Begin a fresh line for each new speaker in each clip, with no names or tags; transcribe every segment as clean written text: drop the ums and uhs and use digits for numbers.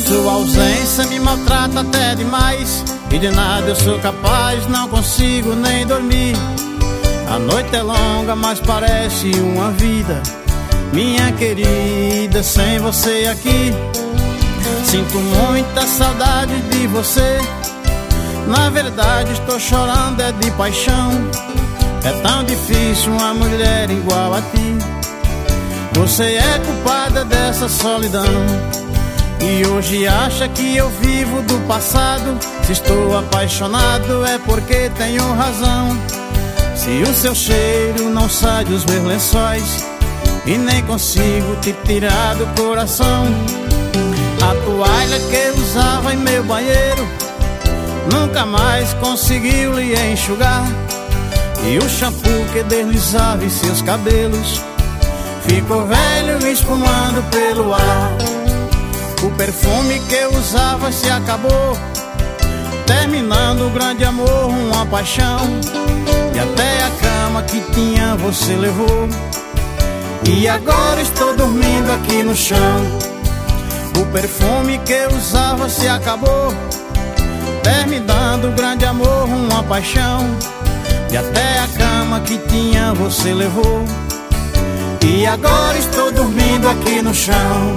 Sua ausência me maltrata até demais, e de nada eu sou capaz, não consigo nem dormir. A noite é longa, mas parece uma vida, minha querida, sem você aqui. Sinto muita saudade de você, na verdade estou chorando é de paixão. É tão difícil uma mulher igual a ti. Você é culpada dessa solidão, e hoje acha que eu vivo do passado. Se estou apaixonado é porque tenho razão. Se o seu cheiro não sai dos meus lençóis, e nem consigo te tirar do coração. A toalha que eu usava em meu banheiro nunca mais conseguiu lhe enxugar, e o shampoo que deslizava em seus cabelos ficou velho espumando pelo ar. O perfume que eu usava se acabou, terminando um grande amor, uma paixão. E até a cama que tinha você levou, e agora estou dormindo aqui no chão. O perfume que eu usava se acabou, terminando um grande amor, uma paixão. E até a cama que tinha você levou, e agora estou dormindo aqui no chão.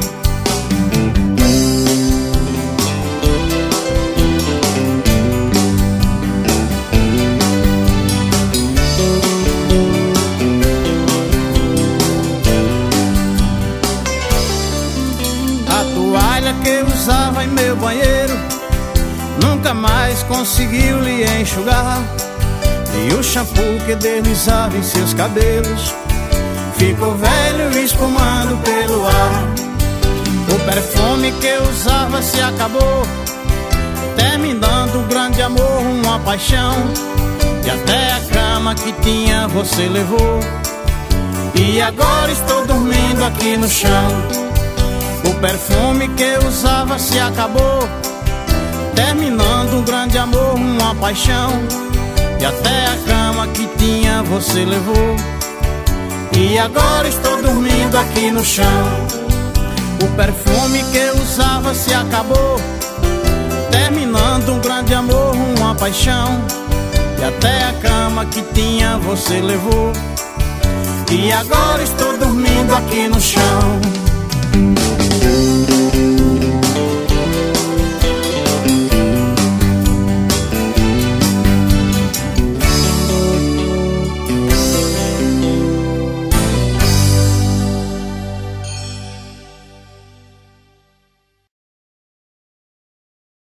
A toalha que eu usava em meu banheiro nunca mais conseguiu lhe enxugar, e o shampoo que deslizava em seus cabelos ficou velho espumando pelo ar. O perfume que eu usava se acabou, terminando um grande amor, uma paixão. E até a cama que tinha você levou, e agora estou dormindo aqui no chão. O perfume que eu usava se acabou, terminando um grande amor, uma paixão. E até a cama que tinha você levou, e agora estou dormindo aqui no chão. O perfume que eu usava se acabou, terminando um grande amor, uma paixão. E até a cama que tinha você levou, e agora estou dormindo aqui no chão.